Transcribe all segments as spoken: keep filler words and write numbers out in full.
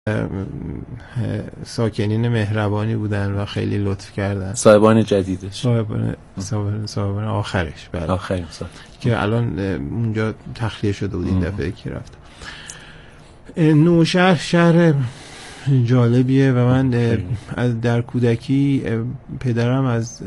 ساکنین مهربانی بودن و خیلی لطف کردن. صاحبان جدیدش، صاحبان صاحبان, صاحبان آخرش، بله، آخرین سال که الان اونجا تخلیه شده بود این دفعه که رفت. نوشهر شهر جالبیه و من از در کودکی پدرم از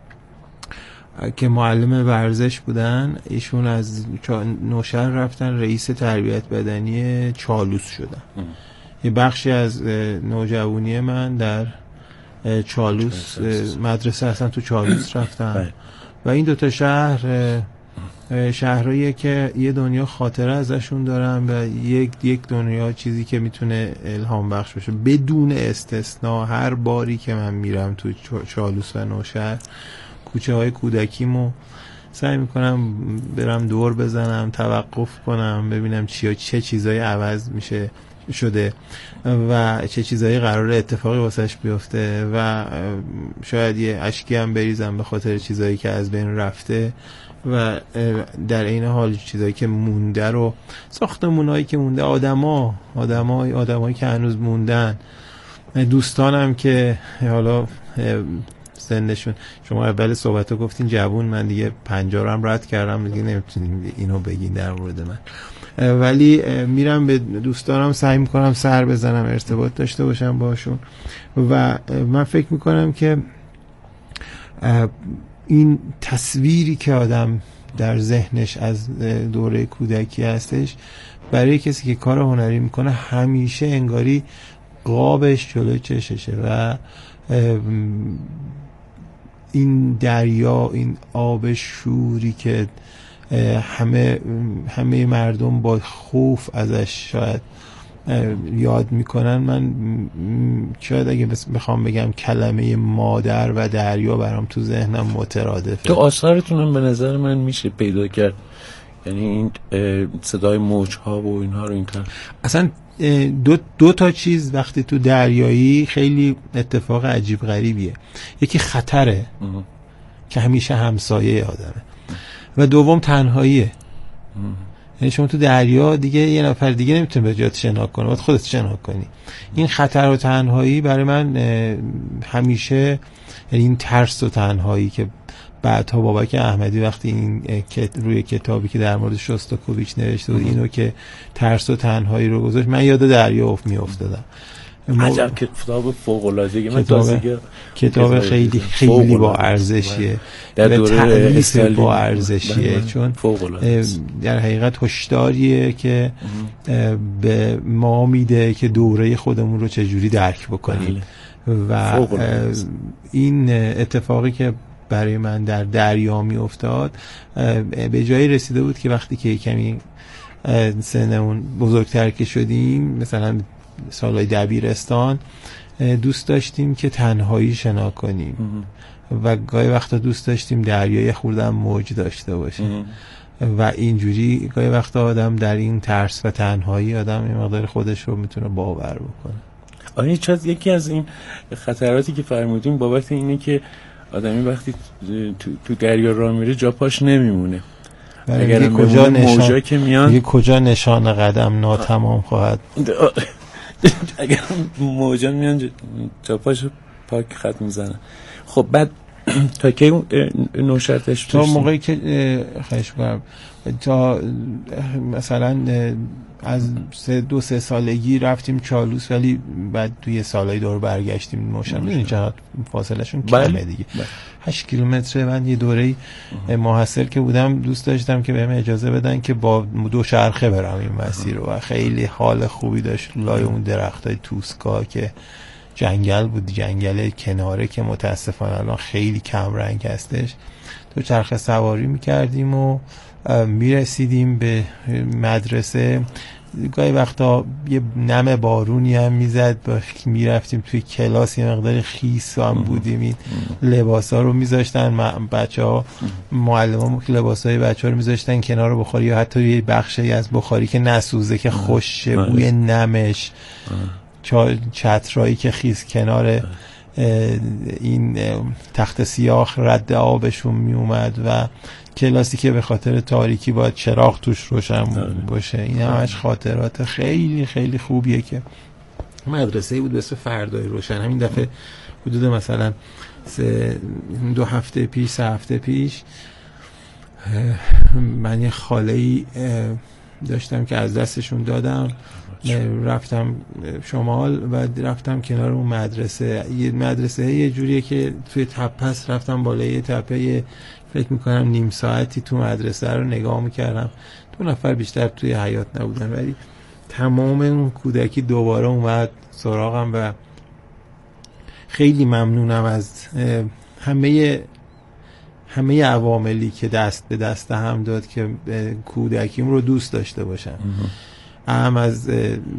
که معلم ورزش بودن، ایشون از نوشهر رفتن رئیس تربیت بدنی چالوس شدن. ام. یه بخشی از نوجوانی من در چالوس مدرسه اصلا تو چالوس رفتن و این دوتا شهر شهرهاییه که یه دنیا خاطره ازشون دارم و یک یک دنیا چیزی که میتونه الهام بخش باشه. بدون استثنا هر باری که من میرم تو چالوس و نوشهر، کوچه های کودکیمو سعی میکنم برم دور بزنم، توقف کنم، ببینم چی چه چیزایی عوض میشه شده و چه چیزایی قراره اتفاقی واسش بیفته و شاید یه اشکی هم بریزم به خاطر چیزایی که از بین رفته و در این حال چیزایی که مونده رو، ساختمونایی که مونده، آدما آدمای آدمایی که هنوز موندن، دوستانم که حالا سنشون، شما اول صحبتو گفتین جوون، من دیگه پنجاه رو هم رد کردم، دیگه نمیتونیم اینو بگین در مورد من، ولی میرم به دوستانم سعی میکنم سر بزنم، ارتباط داشته باشم باشون و من فکر میکنم که این تصویری که آدم در ذهنش از دوره کودکی هستش، برای کسی که کار هنری میکنه همیشه انگاری قابش جلوی چششه و این دریا، این آب شوری که همه همه مردم با خوف ازش شاید یاد میکنن، من شاید اگه بخوام بگم کلمه مادر و دریا برام تو ذهنم مترادفه. تو آثارتون هم به نظر من میشه پیدا کرد، یعنی این صدای موج‌ها و اینها رو اینطور. اصلا دو, دو تا چیز وقتی تو دریایی خیلی اتفاق عجیب غریبیه. یکی خطره اه. که همیشه همسایه آدمه و دوم تنهاییه. یعنی شما تو دریا دیگه یه نفر دیگه نمیتونه به جات شنا کنه، باید خودت شنا کنی. این خطر و تنهایی برای من همیشه، یعنی این ترس و تنهایی که بعدها بابک احمدی وقتی این روی کتابی که در مورد شوستاکوویچ نوشته بود اینو که ترس و تنهایی رو گذاشت، من یاد دریا افت میافتادم. عجب کتاب فوق العاده، من کتاب, کتاب خیلی خیلی با ارزشیه، در دوره با ارزشیه، چون در حقیقت هشداریه که به ما میده که دوره خودمون رو چجوری درک بکنیم و این اتفاقی که برای من در دریا می افتاد به جایی رسیده بود که وقتی که کمی سنمون بزرگتر که شدیم، مثلا سالهای دبیرستان، دوست داشتیم که تنهایی شنا کنیم و گاهی وقتا دوست داشتیم دریای خوردن موج داشته باشه و اینجوری گاهی وقتا آدم در این ترس و تنهایی آدم این مقدار خودش رو میتونه باور بکنه. آره، چند یکی از این خطراتی که فرمودیم بابت اینه که آدمی وقتی تو, تو دریا راه میره جا پاش نمیمونه. اگر کجا نشان که میان کجا نشان قدم ناتمام خواهد. اگر موجا میان جا پاش پاک خط میزنن. خب بعد تا که نوشهر تشریف تا موقعی که خواهش کنم تا مثلا از سه دو سه سالگی رفتیم چالوس، ولی بعد توی سالهای دور برگشتیم نوشهر. میدونی چقدر فاصله شون کمه دیگه، هشت کیلومتره. من یه دوره‌ای محصل که بودم دوست داشتم که بهم اجازه بدن که با دو چرخه برم این مسیر رو و خیلی حال خوبی داشت. لای اون درختای توسکا که جنگل بود، جنگل کناره که متاسفانه الان خیلی کم رنگ هستش، تو چرخه سواری میکردیم و میرسیدیم به مدرسه. گاهی وقتا یه نم بارونی هم میزد، میرفتیم توی کلاس، یه مقدار خیس هم بودیم، این لباسا رو میذاشتن بچه ها، معلم که لباسای بچه ها رو میذاشتن کنار بخاری یا حتی یه بخشی از بخاری که نسوزه که خوشه، بوی نمش، چترایی که خیس کنار این تخت سیاه رد آبشون می اومد و کلاسی که به خاطر تاریکی باید چراغ توش روشن باشه. این همش خاطرات خیلی خیلی خوبیه که مدرسه‌ای بود به اسم فردای روشن. همین دفعه حدود مثلا سه دو هفته پیش سه هفته پیش من یه خاله‌ای داشتم که از دستشون دادم، رفتم شمال و رفتم کنار اون مدرسه. یه مدرسه یه جوریه که توی تپه است، رفتم بالای یه تپه، فکر میکنم نیم ساعتی تو مدرسه رو نگاه میکردم. دو نفر بیشتر توی حیاط نبودن، ولی تمام اون کودکی دوباره اومد سراغم و خیلی ممنونم از همه همه عواملی که دست به دست هم داد که کودکیم رو دوست داشته باشم. هم از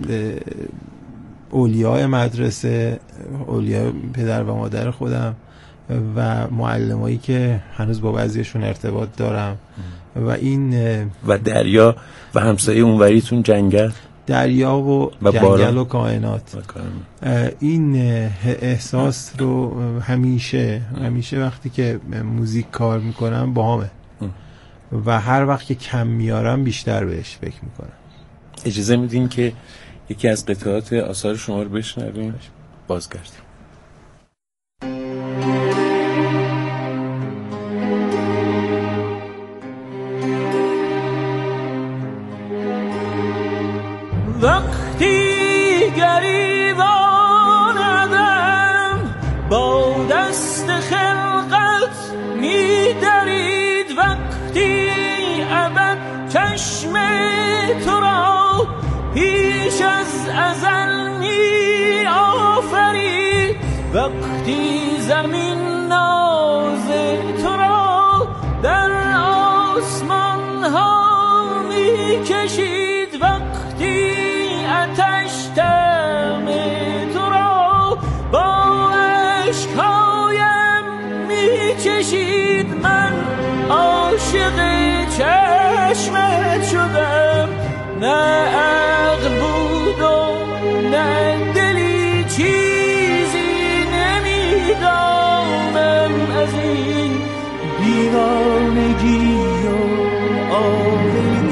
اولیاء مدرسه، اولیاء پدر و مادر خودم و معلمایی که هنوز با بعضیشون ارتباط دارم و این و دریا و همسایه اونوریتون جنگل، دریا و, و جنگل و کائنات. این احساس رو همیشه همیشه وقتی که موزیک کار میکنم باهامه و هر وقت که کم میارم بیشتر بهش فکر میکنم. اجازه میدین که یکی از قطعات آثار شما رو بشنویم؟ بازگردیم. وقتی گریباندم با دست خلقت می‌درید، وقتی ابد چشم تو را پیش از ازل می آفرید، وقتی زمین ناز تو را در آسمان ها می کشید، وقتی آتش دم تو را با اشکایم می چشید، من عاشق چشمت شدم، نه عقل بود و نه دلی، چیزی نمیدانم از این دیوانگی و آوری.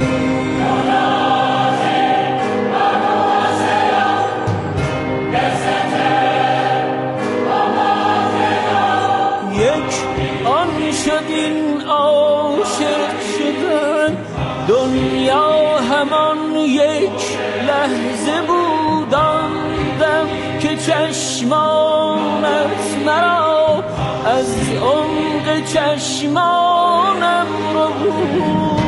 یک آن شد این عاشق شدن، دنیا همان یک لحظه بود، آن دم که چشمانت مرا از عمق چشمانم رو بود.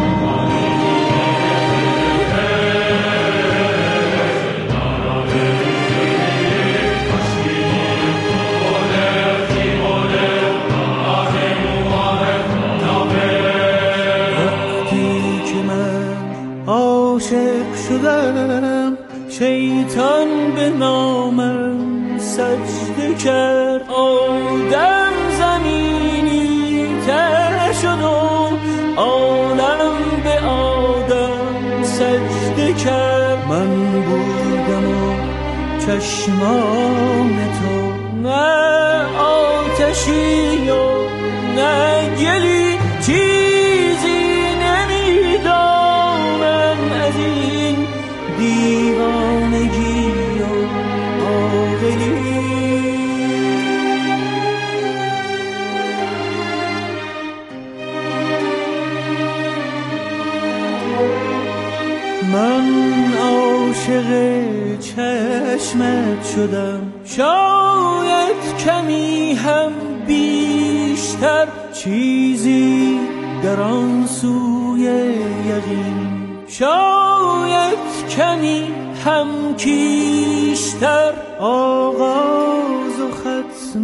عاشق شدم شیطان به نامم سجده کرد، آدم زمینی تر شد و عالم به آدم سجده کرد، من بودم و چشمان تو نه آتشی و نه گلی، چیزی نمیدانم از این دیوانگی و عاقلی. من عاشق چشمت شدم، شاید کمی هم بیشتر، چیزی در آن سوی یقین، شاید کمی هم کیشتر، آغاز و ختم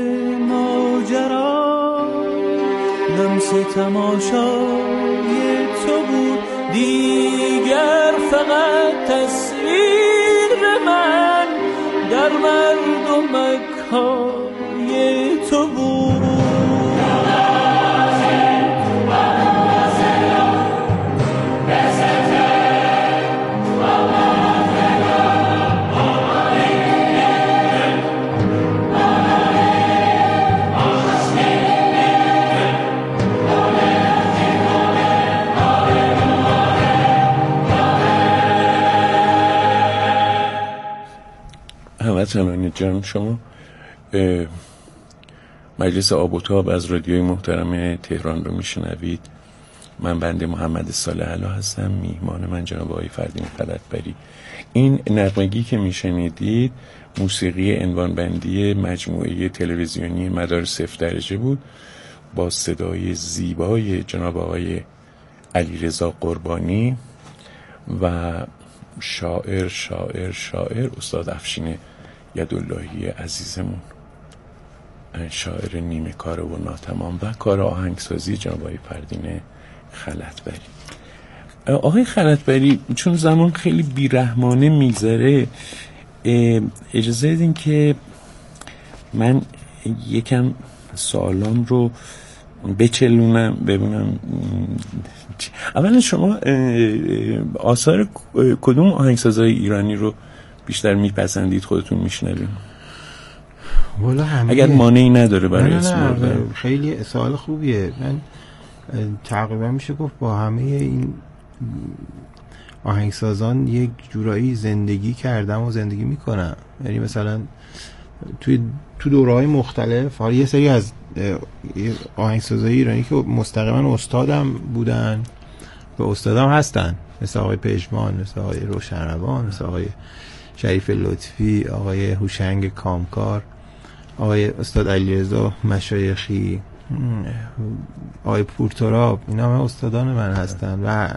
ماجرا لمس تماشای تو بود، دیگر فقط تصویر من در مردم مکای تو بود. هموطنان جان، شما مجلس آب و تاب از رادیوی محترم تهران رو میشنوید. من بنده محمد صالح علا هستم، میهمان من جناب آقای فردین خلعتبری. این نغمگی که میشنیدید موسیقی عنوانبندی مجموعه تلویزیونی مدار صفر درجه بود با صدای زیبای جناب آقای علیرضا قربانی و شاعر شاعر شاعر استاد افشین یداللهی عزیزمون، شاعر نیمه کار و ناتمام، و کار آهنگسازی جناب آقای فردین خلعتبری. آقای خلعتبری، چون زمان خیلی بیرحمانه میگذره، اجازه بدین که من یکم سوالام رو بچلونم ببینم. اولا شما آثار کدوم آهنگسازهای ایرانی رو بیشتر میپسندید، خودتون میشنوید؟ والا همه، اگر مانعی نداره برای اسم بردن. خیلی سوال خوبیه. من تقریبا میشه گفت با همه این آهنگسازان یک جورایی زندگی کردم و زندگی میکنم. یعنی مثلا توی تو دوره‌های مختلف، حالا یه سری از آهنگسازهای ایرانی که مستقیما استادم بودن و استادم هستن، مثل آقای پژمان، مثل آقای روشنروان، مثل آقای شریف لطفی، آقای هوشنگ کامکار، آقای استاد علیرضا مشایخی، آقای پورتراب، اینا همه استادان من هستن. و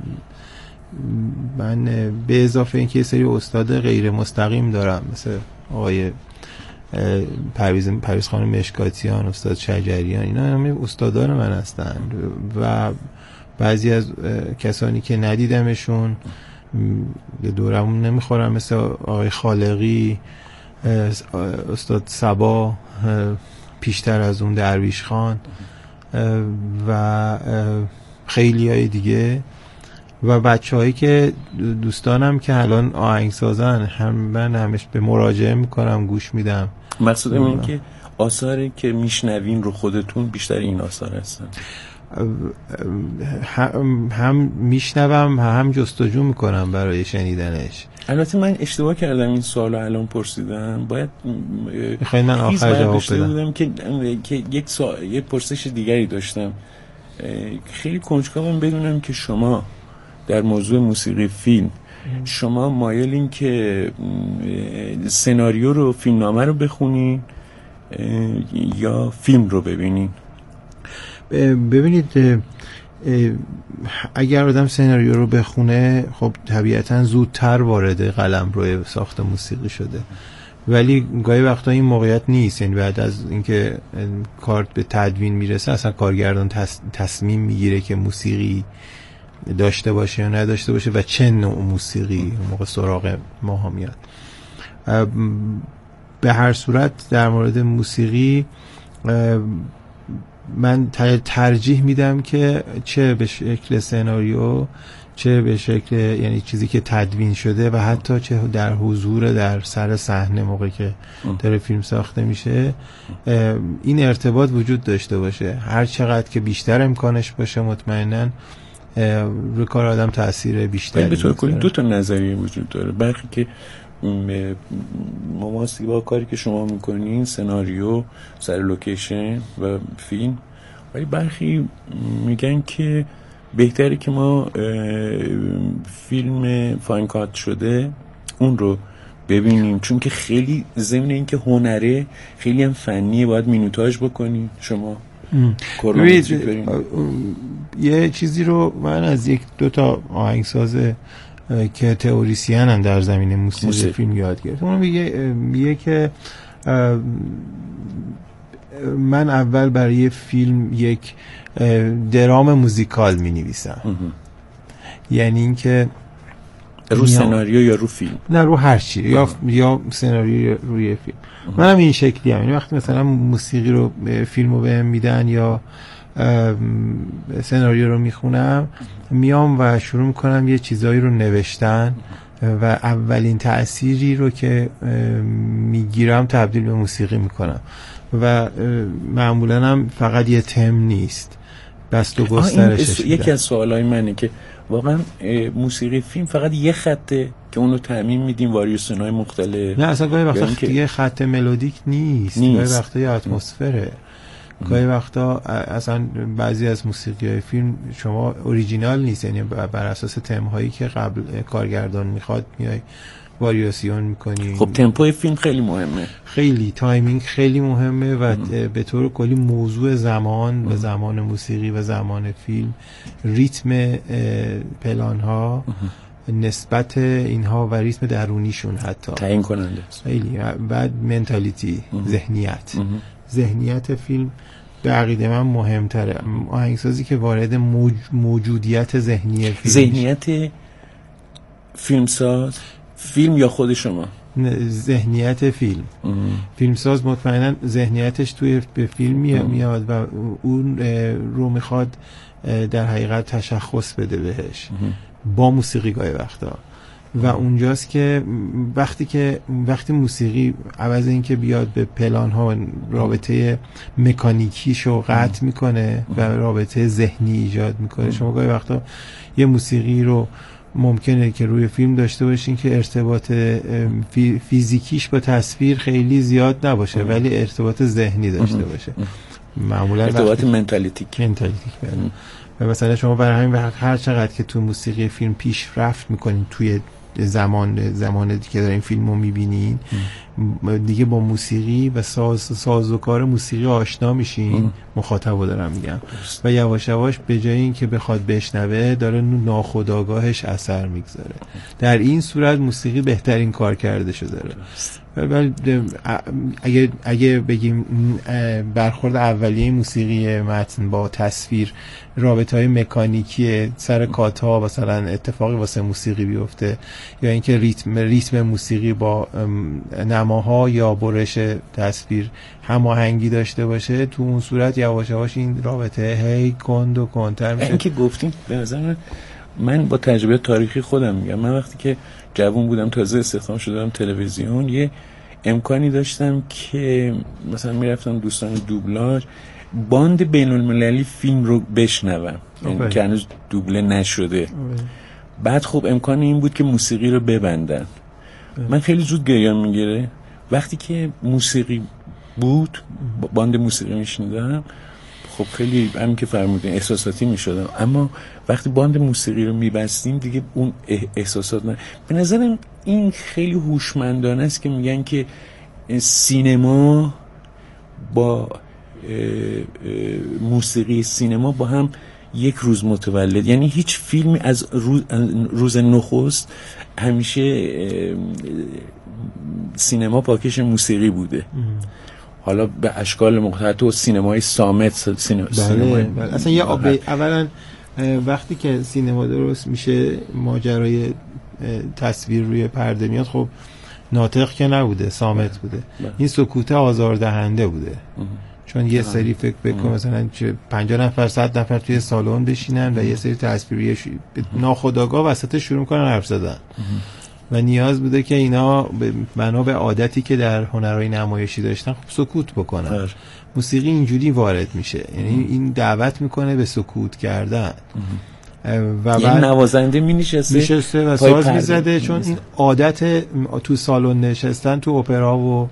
من به اضافه اینکه یه سری استاد غیر مستقیم دارم، مثل آقای پرویز پرویز خانم مشکاتیان، استاد شجریان، اینا همه استادان من هستن. و بعضی از کسانی که ندیدمشون به دورمون نمیخورم، مثل آقای خالقی، استاد صبا، پیشتر از اون درویش خان و خیلی های دیگه. و بچه هایی که دوستانم که الان آهنگ سازن، هم من همش به مراجعه میکنم، گوش میدم. مقصودم این که آثاری که میشنوین رو خودتون بیشتر این آثار هستن؟ هم, هم میشنوم، هم جستجو میکنم برای شنیدنش. البته من اشتباه کردم این سوالو الان پرسیدم، باید میخواید من آخر جواب بدم که که یک سوال، یک پرسش دیگری داشتم. خیلی کنجکاوم بدونم که شما در موضوع موسیقی فیلم شما مایلین که سناریو رو، فیلمنامه رو بخونین یا فیلم رو ببینین؟ ببینید، اگر آدم سناریو رو بخونه، خب طبیعتا زودتر وارد قلمرو ساخت موسیقی شده، ولی گاهی وقتا این موقعیت نیست. یعنی بعد از اینکه کار به تدوین میرسه، اصلا کارگردان تصمیم میگیره که موسیقی داشته باشه یا نداشته باشه و چه نوع موسیقی موقع سراغ ما ها میاد. به هر صورت در مورد موسیقی من ترجیح میدم که چه به شکل سناریو، چه به شکل یعنی چیزی که تدوین شده و حتی چه در حضور در سر صحنه موقعی که داره فیلم ساخته میشه، این ارتباط وجود داشته باشه. هر چقدر که بیشتر امکانش باشه، مطمئناً روی کار آدم تأثیر بیشتری. به طور کلی دو تا نظریه وجود داره. برخی که مماسی با کاری که شما میکنین، سناریو، سر لوکیشن و فیلم، ولی برخی میگن که بهتره که ما فیلم فاین کات شده اون رو ببینیم، چون که خیلی ضمن این که هنره، خیلی هم فنیه، باید مینوتاژ بکنیم. شما یه چیزی رو من از یک دو تا آهنگساز که تئوریسین هم در زمینه موسیقی موسیقی فیلم یاد گرفتم. اون میگه میگه که من اول برای فیلم یک درام موزیکال می نویسم. یعنی این که رو سناریو یا رو فیلم؟ نه، رو هر چی، یا یا سناریو یا روی فیلم. منم این شکلی ام. یعنی وقتی مثلا موسیقی رو، فیلمو بهم میدن یا سناریو رو میخونم، میام و شروع میکنم یه چیزایی رو نوشتن و اولین تأثیری رو که میگیرم تبدیل به موسیقی میکنم و معمولا هم فقط یه تم نیست، بست و گسترشش. یکی از سوالای منه که واقعا موسیقی فیلم فقط یه خطه که اونو تعمیم میدیم واریاسیون های مختلف. نه اصلا گاهی وقتا یه خط ملودیک نیست, نیست. گاهی وقتا یه اتمسفره. گاهی وقتا اصلا بعضی از موسیقی های فیلم شما اوریجینال نیست, یعنی بر اساس تم هایی که قبل کارگردان میخواد میای واریاسیون میکنی. خب تمپوی فیلم خیلی مهمه, خیلی تایمینگ خیلی مهمه و به طور کلی موضوع زمان و زمان موسیقی و زمان فیلم, ریتم پلان ها, نسبت اینها و ریتم درونیشون حتی تعیین کننده خیلی. بعد منتالیتی, ذهنیت ذهنیت فیلم به عقیده من مهمتره. آهنگسازی که وارد موج... موجودیت ذهنی فیلم, ذهنیت فیلمساز فیلم یا خود شما؟ ذهنیت فیلم. فیلمساز مطمئنا ذهنیتش توی به فیلم میاد و اون رو میخواد در حقیقت تشخص بده بهش با موسیقی گاهی وقتا. و اونجاست که وقتی که وقتی موسیقی عوض این که بیاد به پلان ها رابطه مکانیکیشو قطع میکنه و رابطه ذهنی ایجاد میکنه, شما گاهی وقتا یه موسیقی رو ممکنه که روی فیلم داشته باشین که ارتباط فی فیزیکیش با تصویر خیلی زیاد نباشه ولی ارتباط ذهنی داشته باشه, معمولا ارتباط منتالیتیک منتالیتیک و مثلا شما برای همین وقت هر چقدر که تو موسیقی فیلم پیشرفت میکنین توی زمان زمانی که دارین فیلمو میبینین دیگه با موسیقی و ساز سازوکار موسیقی آشنا میشین, مخاطبو دارم میگم, و یواش یواش به جای این که بخواد بشنوه داره ناخودآگاهش اثر میگذاره. در این صورت موسیقی بهترین کار کرده شده داره. ولی اگه اگه بگیم برخورد اولیه موسیقی متن با تصویر رابطه‌های مکانیکی سر کاتا مثلا اتفاقی واسه موسیقی بیفته یا اینکه ریتم ریتم موسیقی با نماها یا برش تصویر هماهنگی داشته باشه, تو اون صورت یواش یواش این رابطه هی کند و کندتر میشه. این که گفتیم به نظر من با تجربه تاریخی خودم میگم, من وقتی که جوان بودم تازه استخدام شدم تلویزیون یه امکانی داشتم که مثلا میرفتم دوستان دوبلاژ باند بین المللی فیلم رو بشنوم, یعنی که هنوز دوبله نشده. اوه. بعد خب امکان این بود که موسیقی رو ببندن. اوه. من خیلی زود گریه‌ام میگیره وقتی که موسیقی بود, باند موسیقی میشنیدم, خب خیلی همین که فرمودین احساساتی میشدم. اما وقتی باند موسیقی رو میبستیم دیگه اون احساسات نه. به نظرم این خیلی هوشمندانه است که میگن که سینما با اه اه موسیقی سینما با هم یک روز متولد, یعنی هیچ فیلمی از روز, روز نخست همیشه سینما پاکش موسیقی بوده. ام. حالا به اشکال مختلف و سینمای صامت سینما بله, سینمای بله. اصلا یه آب... اولا وقتی که سینما درست میشه ماجرای تصویر روی پرده میاد, خب ناطق که نبوده, صامت بوده. بله. این سکوت آزاردهنده بوده. ام. چون یه سری فکر بکن مثلا پنجاه نفر صد نفر توی سالن بشینن و یه سری تصویری ناخودآگاه وسط شروع کنن حرف زدن و نیاز بوده که اینا بنا به عادتی که در هنرهای نمایشی داشتن خب سکوت بکنن. هر. موسیقی اینجوری وارد میشه, یعنی این دعوت میکنه به سکوت کردن و بعد نوازنده می نشسته میشسته و ساز میزده, چون این عادت تو سالن نشستن تو اپرا و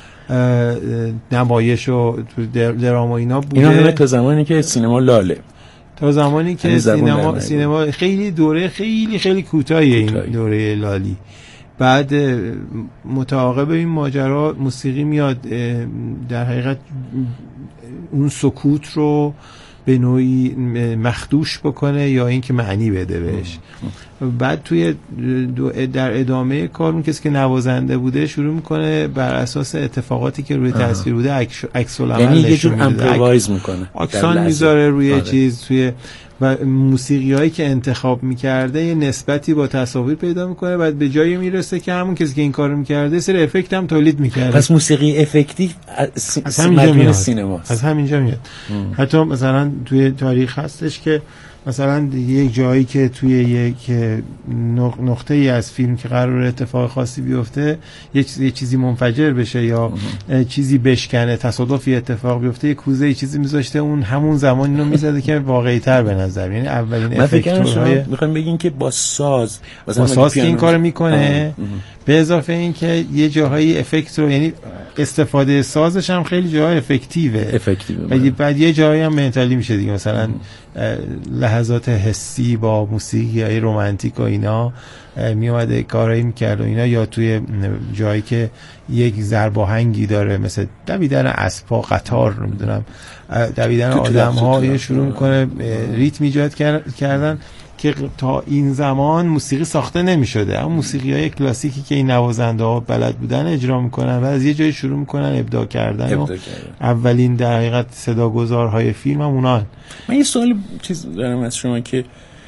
نمایش و دراما اینا بوده. اینا همه تا زمانی که سینما لاله, تا زمانی که سینما سینما خیلی دوره خیلی خیلی کوتاهی این دوره لالی. بعد متعاقب این ماجرا موسیقی میاد در حقیقت اون سکوت رو به نوعی مخدوش بکنه یا اینکه معنی بده بهش. بعد توی در ادامه کار اون کسی که نوازنده بوده شروع میکنه بر اساس اتفاقاتی که روی تصویر بوده عکس العمل نشون میده, یعنی یه جور امپرووایز میکنه, اکسان میذاره روی آره. چیز توی و موسیقی هایی که انتخاب میکرده یه نسبتی با تصاویر پیدا میکنه, بعد به جایی میرسه که همون کسی که این کارو میکرده سر افکت هم تولید میکرده. پس موسیقی افکتی سی... از همینجا میاد. سینما از همینجا میاد. حتی مثلا توی تاریخ هستش که مثلا یک جایی که توی یک نقطه ای از فیلم که قرار اتفاق خاصی بیفته یه چیزی چیزی منفجر بشه یا چیزی بشکنه، تصادفی اتفاق بیفته، یه کوزه ای چیزی میذاشته اون همون زمان اینو میزده که واقعی تر به نظر، یعنی اولین افکتورهای میخوام بگین که با ساز با ساز که این کارو میکنه، به اضافه این که یه جاهایی افکت رو، یعنی استفاده سازش هم خیلی جاهای افکتیوه افکتیوه بعد, بعد یه جایی هم منتالی میشه دیگه، مثلا لحظات حسی با موسیقی های رومانتیک و اینا میومده کارایی میکرد و اینا، یا توی جایی که یک ضرب آهنگی داره مثل دویدن اسبا، قطار، نمیدونم دویدن آدم ها شروع میکنه ریتم ایجاد کردن که تا این زمان موسیقی ساخته نمی شده. اما موسیقی های کلاسیکی که این نوازنده ها بلد بودن اجرا میکنن و از یه جایی شروع میکنن ابداع کردن, ابداع کردن. اولین در حقیقت صداگذارهای فیلم هم اونان. من یه سوال چیز دارم از شما که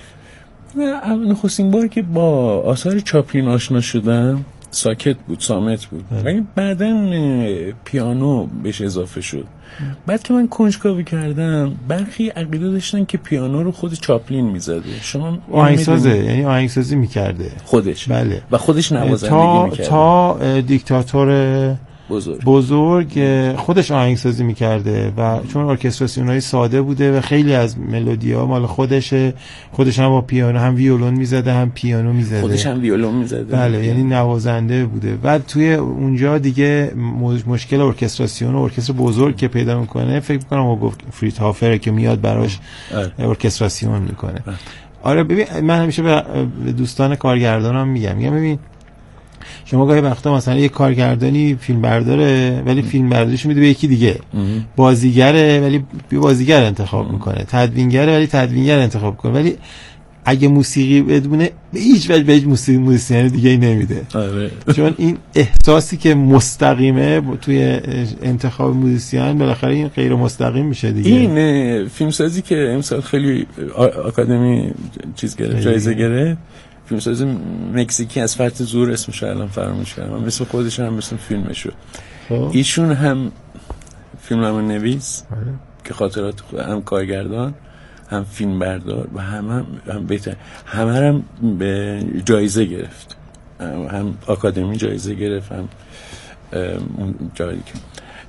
نخستین بار که با آثار چاپلین آشنا شدم ساکت بود، صامت بود، ولی بعدن پیانو بهش اضافه شد. بعد که من کنجکاوی کردم برخی عقیده داشتن که پیانو رو خود چاپلین میزده. شما آهنگسازه، یعنی آهنگسازی میکرده خودش. بله. و خودش نوازندگی تا میکرده تا دیکتاتور بزرگ بزرگ خودش آهنگسازی میکرده و چون ارکستراسیونای ساده بوده و خیلی از ملودی‌ها مال خودشه، خودش هم با پیانو هم ویولون میزده هم پیانو میزده، خودش هم ویولون میزده بله، یعنی نوازنده بوده. بعد توی اونجا دیگه مشکل ارکستراسیون و ارکستر بزرگ که پیدا میکنه، فکر میکنم ما گفت فریتهافر که میاد براش ارکستراسیون میکنه. آره ببین، من همیشه به دوستان کارگردانم میگم میگم ببین شما گاهی وقتا مثلا یه کارگردانی فیلم برداره ولی فیلم برداریشو میده به یکی دیگه، بازیگره ولی بازیگر انتخاب میکنه، تدوینگره ولی تدوینگر انتخاب کنه، ولی اگه موسیقی بدونه به هیچ وجه به هیچ موسیقی موسیقی دیگه ای نمیده. آره. چون این احساسی که مستقیمه توی انتخاب موزیسین بالاخره این غیر مستقیم میشه دیگه. این فیلمسازی که امسال خیلی آکادمی چیز گرفت، جایزه گرفت، فیلمساز مکزیکی از فرط زور اسمش الان فراموش کردم، مثل خودش هم مثل فیلمشو. ایشون هم فیلمنامه نویس که خاطرات هم کارگردان هم فیلم بردار و هم هم, هم بهتر همه هم به جایزه گرفت، هم آکادمی جایزه گرفت، هم اون جایی که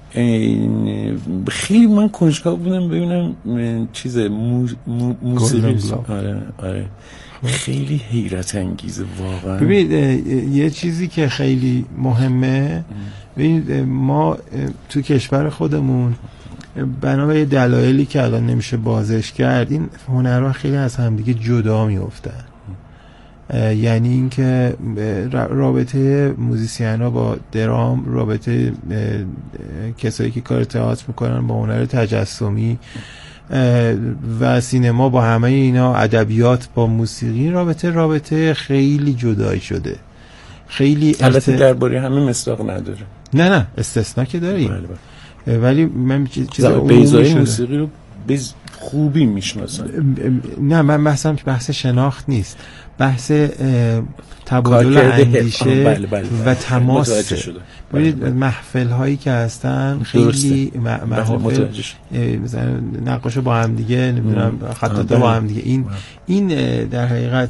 خیلی من کنجکاو بودم ببینم چیز مو، مو، موسیقی. آره آره خیلی حیرت انگیزه واقعا. ببین یه چیزی که خیلی مهمه، ببین ما تو کشور خودمون بنا به دلایلی که الان نمیشه بازش کرد این هنرها خیلی از همدیگه جدا میافتن. یعنی اینکه رابطه موزیسینا با درام، رابطه کسایی که کار تئاتر میکنن با هنر تجسمی و سینما با همه اینا، ادبیات با موسیقی، رابطه رابطه خیلی جدایی شده. خیلی البته درباره همه مصداق نداره. نه نه استثنا که داریم. بله بله. ولی من چیز بیضای موسیقی رو بز خوبی میشناسن. نه من بحثم بحث شناخت نیست، بحث تبادل اندیشه بله بله بله. و تماس. ببینید محفل هایی که هستن خیلی محفل مثلا نقاش با هم دیگه نمیدونم خطاطا با هم دیگه، این این در حقیقت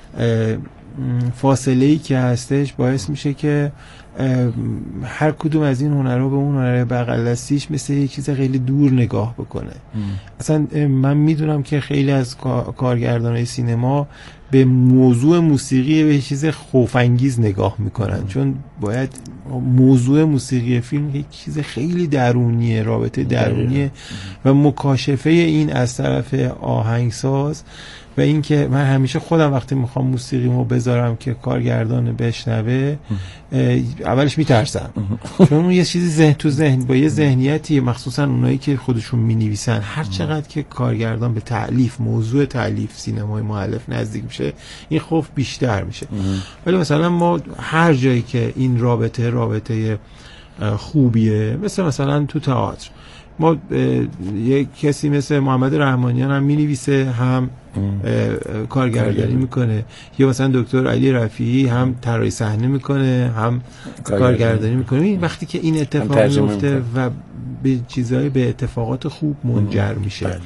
فاصله ای که هستش باعث میشه که هر کدوم از این هنرها به اون هنر بغل دستیش مثل یه چیز خیلی دور نگاه بکنه. ام. اصلا من میدونم که خیلی از کارگردانای سینما به موضوع موسیقی به چیز خوف‌انگیز نگاه میکنن. ام. چون باید موضوع موسیقی فیلم یک چیز خیلی درونیه، رابطه درونیه و مکاشفه این از طرف آهنگساز و این که من همیشه خودم وقتی میخوام موسیقیمو بذارم که کارگردان بشنوه اولش میترسم چون اون یه چیزی ذهن تو ذهن با یه ذهنیتی، مخصوصا اونایی که خودشون مینویسن، هر چقدر که کارگردان به تألیف، موضوع تألیف سینمای مؤلف نزدیک میشه این خوف بیشتر میشه. ولی مثلا ما هر جایی که این رابطه رابطه خوبیه، مثل مثلا تو تئاتر ما یک کسی مثل محمد رحمانیان هم می‌نویسه هم کارگردانی میکنه، یا مثلا دکتر علی رفیعی هم طراحی صحنه میکنه هم کارگردانی میکنه. این وقتی که این اتفاق میفته و به چیزایی، به اتفاقات خوب منجر میشه.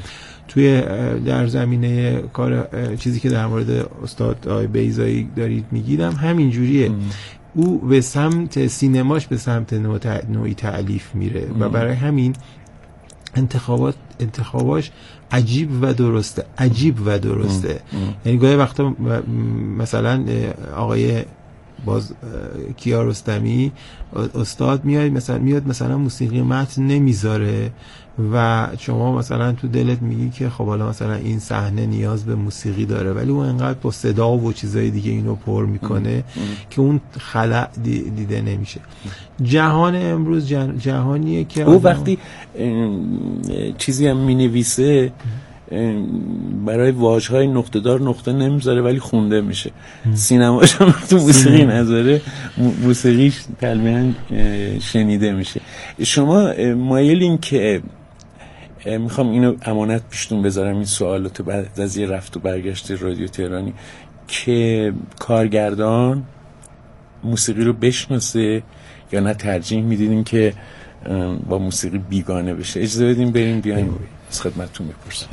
توی در زمینه کار چیزی که در مورد استاد آقای بیضایی دارید میگیدم همین جوریه. او به سمت سینماش به سمت نوعی تألیف میره ام. و برای همین انتخابات انتخاباش عجیب و درسته عجیب و درسته ام. ام. یعنی گاهی وقتا مثلا آقای باز کیارستمی استاد میاد مثلا میاد مثلا موسیقی متن نمیذاره و شما مثلا تو دلت میگی که خب حالا مثلا این صحنه نیاز به موسیقی داره، ولی اون انقدر با صدا و چیزای دیگه اینو پر میکنه ام. ام. که اون خلأ دی دیده نمیشه. جهان امروز جهانیه که او وقتی چیزی هم مینویسه برای واژه‌های نقطه دار نقطه نمیذاره ولی خونده میشه. سینماش هم تو موسیقی نذاره، موسیقیش تقریبا شنیده میشه. شما مایلین که میخوام اینو امانت پیشتون بذارم این سوالات بعد از یه رفت و برگشت رادیو تهرانی، که کارگردان موسیقی رو بشناسه یا نه ترجیح میدیدین که با موسیقی بیگانه بشه؟ اجازه بدین بریم بیایم از خدمتتون بپرسم.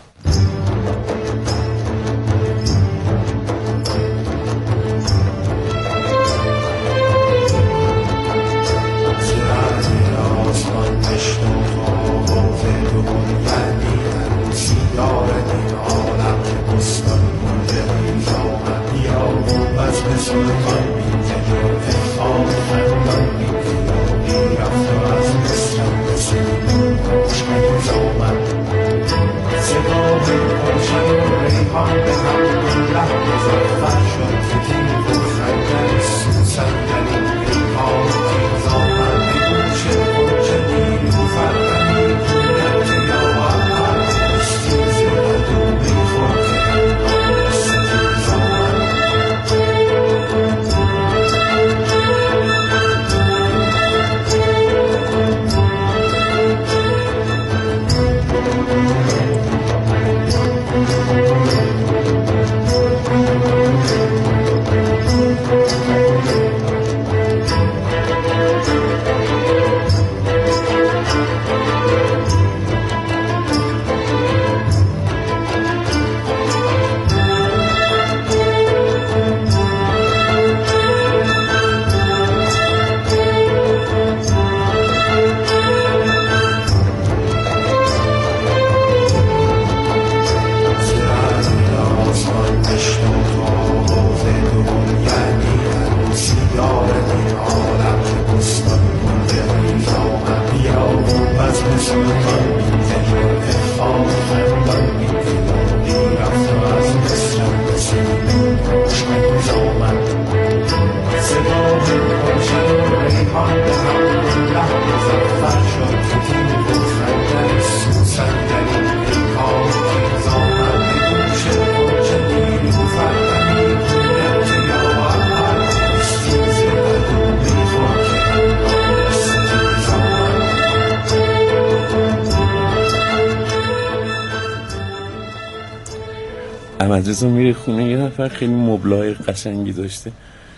مدرسه میره خونه، یه نفر خیلی مبلای قشنگی داشته،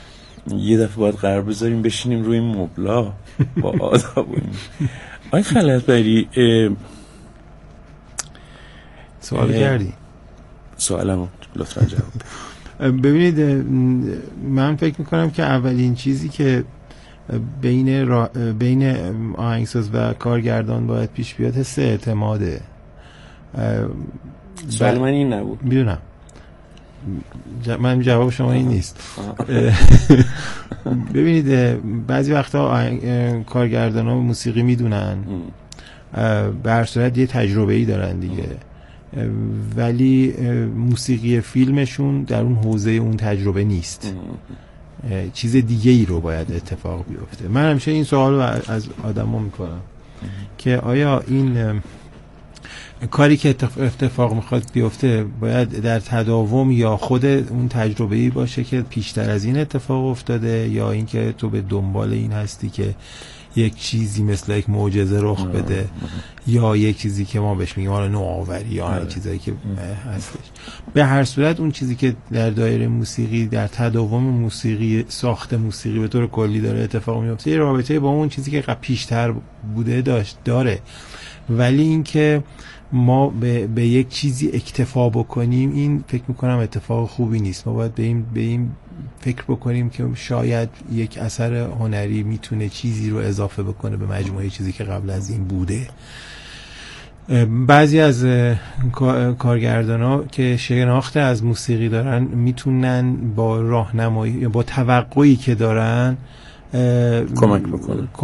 یه دفعه باید قرار بذاریم بشینیم روی مبلا با آداب. آی خلعتبری سوال کردی؟ سوالمو لطفا جواب. ببینید من فکر میکنم که اولین چیزی که بین را... بین آهنگساز و کارگردان باید پیش بیاد حس اعتماده. سوال من این نبود. میدونم من جواب شما این نیست. ببینید بعضی وقتا کارگردان ها موسیقی میدونن، به هر صورت یه تجربه ای دارن دیگه، ولی موسیقی فیلمشون در اون حوزه اون تجربه نیست، چیز دیگه ای رو باید اتفاق بیفته. من همیشه این سوال رو از آدم ها میکنم که آیا این کاری که اتفاق میخواد بیفته باید در تداوم یا خود اون تجربه‌ای باشه که پیشتر از این اتفاق افتاده، یا اینکه تو به دنبال این هستی که یک چیزی مثل یک معجزه رخ بده، یا یک چیزی که ما بهش میگیم حالا نوآوری یا هر چیزایی که هستش. به هر صورت اون چیزی که در دایره موسیقی در تداوم موسیقی ساخت موسیقی به طور کلی داره اتفاق میفته، یه رابطه با اون چیزی که پیشتر بوده داشت داره، ولی اینکه ما به, به یک چیزی اکتفا بکنیم، این فکر میکنم اتفاق خوبی نیست. ما باید به این, به این فکر بکنیم که شاید یک اثر هنری میتونه چیزی رو اضافه بکنه به مجموعه چیزی که قبل از این بوده. بعضی از کارگردانا که شناخت از موسیقی دارن میتونن با راهنمایی، با توقعی که دارن کمک بکنن